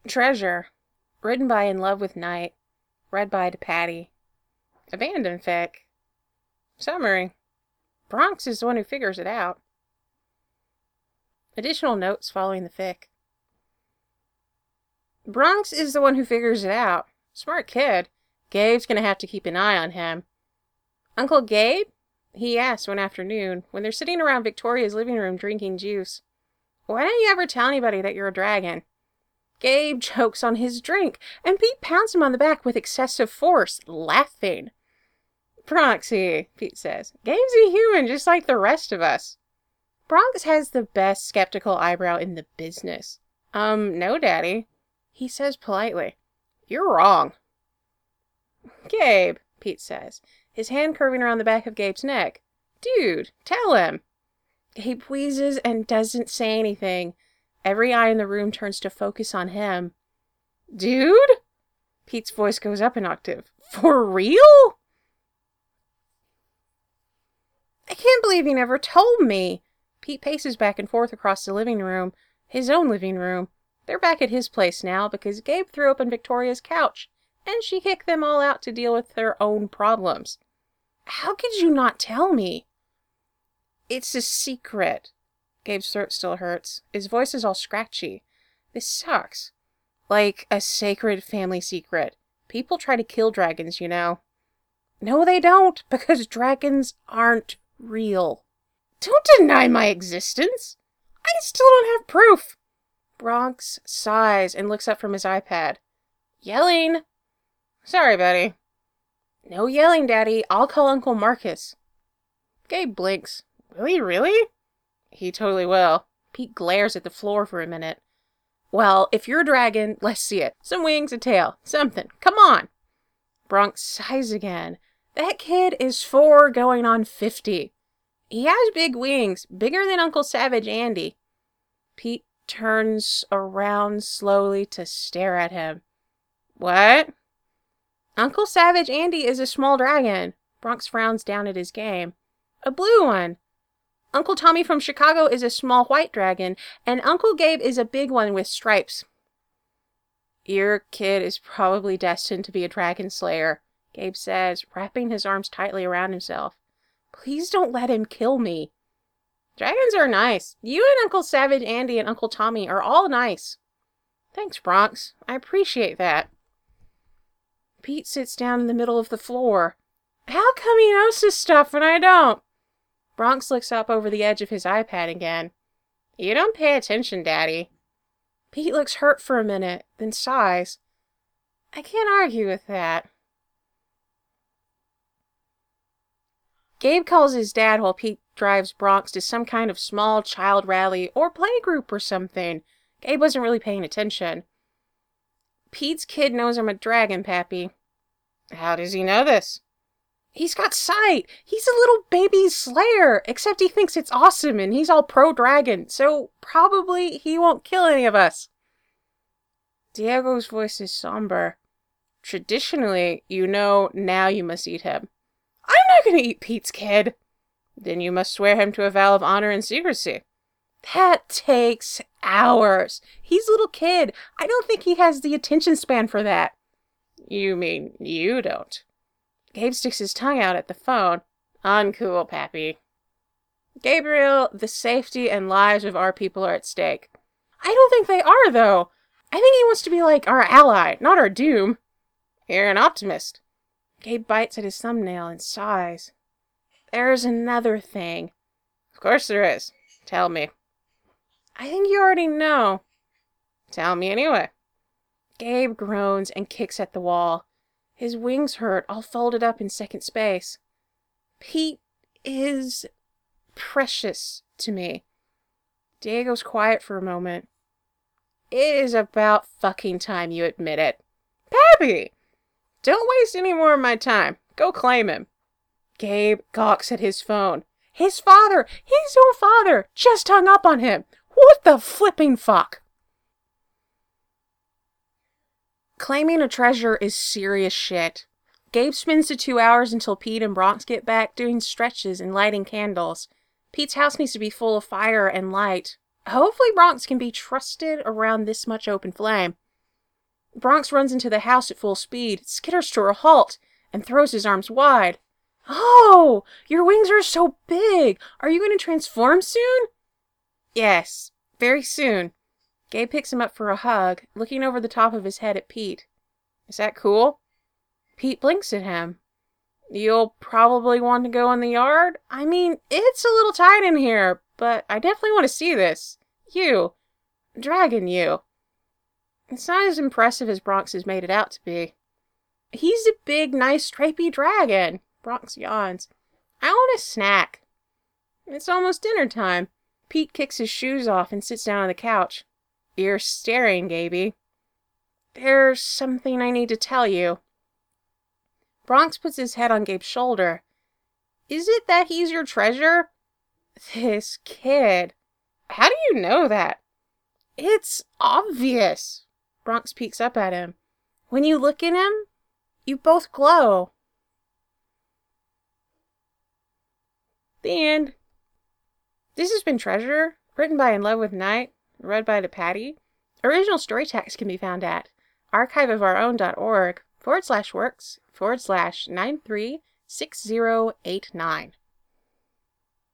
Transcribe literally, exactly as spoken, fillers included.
Treasure. Written by In Love with Night. Read by Patty. Abandoned fic. Summary. Bronx is the one who figures it out. Additional notes following the fic. Bronx is the one who figures it out. Smart kid. Gabe's gonna have to keep an eye on him. Uncle Gabe? He asked one afternoon when they're sitting around Victoria's living room drinking juice. Why don't you ever tell anybody that you're a dragon? Gabe chokes on his drink, and Pete pounds him on the back with excessive force, laughing. Bronxy, Pete says. Gabe's a human just like the rest of us. Bronx has the best skeptical eyebrow in the business. Um, no, Daddy. He says politely. You're wrong. Gabe, Pete says, his hand curving around the back of Gabe's neck. Dude, tell him. Gabe wheezes and doesn't say anything. Every eye in the room turns to focus on him. Dude? Pete's voice goes up an octave. For real? I can't believe you never told me. Pete paces back and forth across the living room, his own living room. They're back at his place now because Gabe threw open Victoria's couch, and she kicked them all out to deal with their own problems. How could you not tell me? It's a secret. Gabe's throat still hurts. His voice is all scratchy. This sucks. Like a sacred family secret. People try to kill dragons, you know. No, they don't, because dragons aren't real. Don't deny my existence. I still don't have proof. Bronx sighs and looks up from his iPad. Yelling. Sorry, buddy. No yelling, Daddy. I'll call Uncle Marcus. Gabe blinks. Will he really? He totally will. Pete glares at the floor for a minute. Well, if you're a dragon, let's see it. Some wings, a tail, something. Come on. Bronx sighs again. That kid is four going on fifty. He has big wings, bigger than Uncle Savage Andy. Pete turns around slowly to stare at him. What? Uncle Savage Andy is a small dragon. Bronx frowns down at his game. A blue one. Uncle Tommy from Chicago is a small white dragon, and Uncle Gabe is a big one with stripes. Your kid is probably destined to be a dragon slayer, Gabe says, wrapping his arms tightly around himself. Please don't let him kill me. Dragons are nice. You and Uncle Savage Andy and Uncle Tommy are all nice. Thanks, Bronx. I appreciate that. Pete sits down in the middle of the floor. How come he knows this stuff and I don't? Bronx looks up over the edge of his iPad again. You don't pay attention, Daddy. Pete looks hurt for a minute, then sighs. I can't argue with that. Gabe calls his dad while Pete drives Bronx to some kind of small child rally or playgroup or something. Gabe wasn't really paying attention. Pete's kid knows I'm a dragon, Pappy. How does he know this? He's got sight. He's a little baby slayer, except he thinks it's awesome and he's all pro-dragon, so probably he won't kill any of us. Diego's voice is somber. Traditionally, you know now you must eat him. I'm not going to eat Pete's kid. Then you must swear him to a vow of honor and secrecy. That takes hours. He's a little kid. I don't think he has the attention span for that. You mean you don't? Gabe sticks his tongue out at the phone. Uncool, Pappy. Gabriel, the safety and lives of our people are at stake. I don't think they are, though. I think he wants to be like our ally, not our doom. You're an optimist. Gabe bites at his thumbnail and sighs. There's another thing. Of course there is. Tell me. I think you already know. Tell me anyway. Gabe groans and kicks at the wall. His wings hurt, all folded up in second space. Pete is precious to me. Diego's quiet for a moment. It is about fucking time you admit it. Pappy! Don't waste any more of my time. Go claim him. Gabe gawks at his phone. His father! He's your father! Just hung up on him! What the flipping fuck? Claiming a treasure is serious shit. Gabe spends the two hours until Pete and Bronx get back doing stretches and lighting candles. Pete's house needs to be full of fire and light. Hopefully Bronx can be trusted around this much open flame. Bronx runs into the house at full speed, skitters to a halt, and throws his arms wide. Oh, your wings are so big! Are you going to transform soon? Yes, very soon. Gabe picks him up for a hug, looking over the top of his head at Pete. Is that cool? Pete blinks at him. You'll probably want to go in the yard? I mean, it's a little tight in here, but I definitely want to see this. You. Dragon you. It's not as impressive as Bronx has made it out to be. He's a big, nice, stripy dragon. Bronx yawns. I want a snack. It's almost dinner time. Pete kicks his shoes off and sits down on the couch. You're staring, Gaby. There's something I need to tell you. Bronx puts his head on Gabe's shoulder. Is it that he's your treasure? This kid. How do you know that? It's obvious. Bronx peeks up at him. When you look at him, you both glow. The end. This has been Treasure, written by In Love with Night, read by the Patty. Original story text can be found at archiveofourown.org forward slash works forward slash nine three six zero eight nine.